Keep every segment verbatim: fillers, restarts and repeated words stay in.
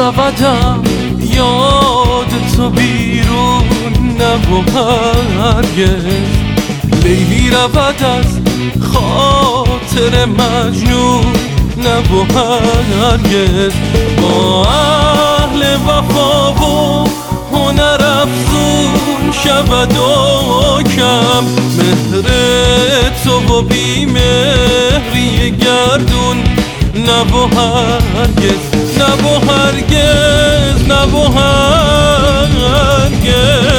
رودم یاد تو بیرون نه و هرگز. لیلی رود از خاطر مجنون نه و هرگز. با اهل وفا و هنر افزون شود و کم مهر تو و بی مهری گردون نه و هرگز نه و هرگز نه و هرگز.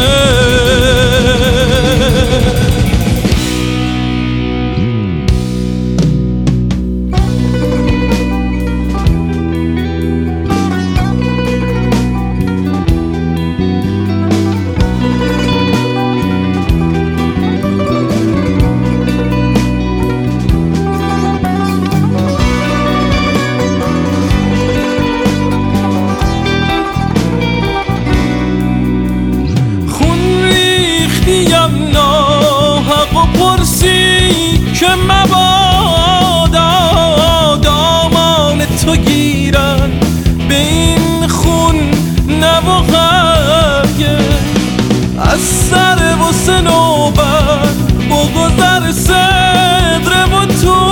که مبادا دامان تو گیرن به این خون نه و هرگز. از سر و صنوبر بگذر صدر و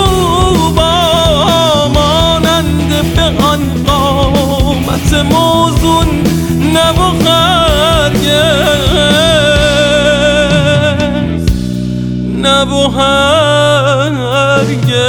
توبا مانند به آن قامت موزون نه و هرگز نه و هرگز.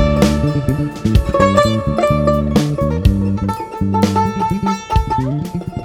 Thank you.